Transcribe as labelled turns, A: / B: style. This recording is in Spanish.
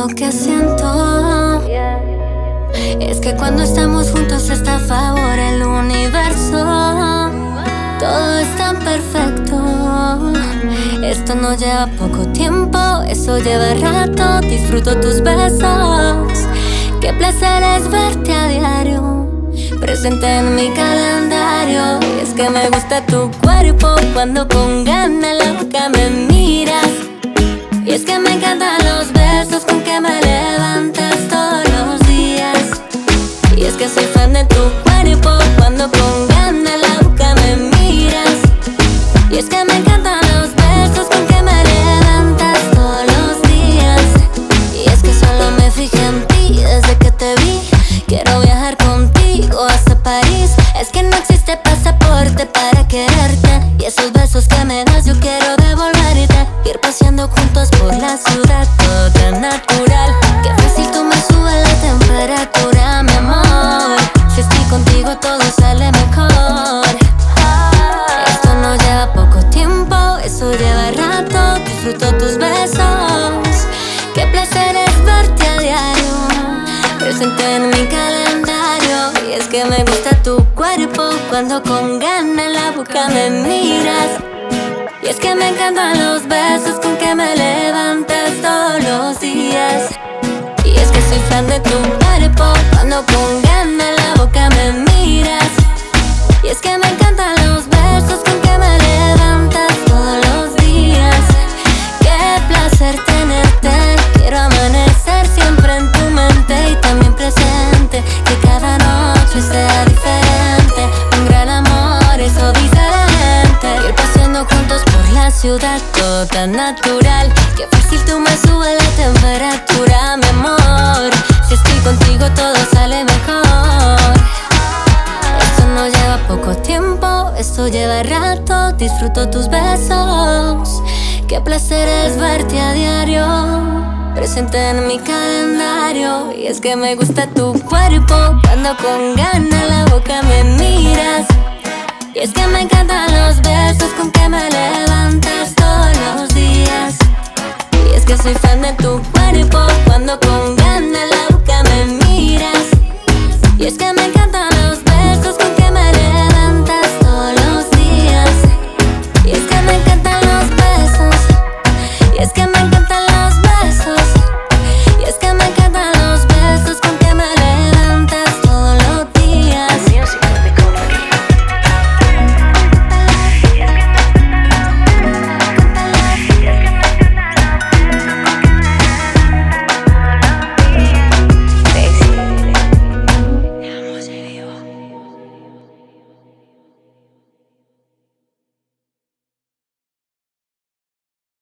A: lo que siento. Es que cuando estamos juntos está a favor el universo. Todo es tan perfecto. Esto no lleva poco tiempo, eso lleva rato. Disfruto tus besos. Qué placer es verte a diario, presente en mi calendario. Y es que me gusta tu cuerpo cuando con ganas la boca me miras. Y es que me encantan los besos con que me levantas todos los días. Y es que soy fan de tu cuerpo cuando con ganas la boca me miras. Y es que me encantan los besos con que me levantas todos los días. Y es que solo me fijé en ti desde que te vi. Quiero viajar contigo hasta París. Es que no existe pasaporte para quererte. Y esos besos que me das yo quiero devolverte. Ir paseando juntos por la ciudad, todo tan natural. Qué fácil tú me subes la temperatura, mi amor. Si estoy contigo todo sale mejor. Esto no lleva poco tiempo, eso lleva rato. Disfruto tus besos. Qué placer es verte a diario, presente en mi calendario. Y es que me gusta tu cuerpo cuando con ganas la boca me miras. Y es que me encantan los besos con que me levantas todos los días. Y es que soy fan de tu cuerpo cuando con ganas la boca me miras. Y es que me encantan los besos con que me levantas todos los días. Qué placer tenerte. Quiero amanecer siempre en tu mente y también presente. Que cada noche sea diferente. Un gran amor, eso dice la gente. Ir paseando juntos por la ciudad, todo tan natural. Qué fácil tú me subes la temperatura, mi amor. Si estoy contigo todo sale mejor. Esto no lleva poco tiempo, esto lleva rato. Disfruto tus besos. Qué placer es verte a diario, presente en mi calendario. Y es que me gusta tu cuerpo cuando con ganas la boca me miras. Y es que me encantan los besos con que me levantas todos los días. Y es que soy fan de tu cuerpo cuando con ganas la boca me miras. Y es que me encantan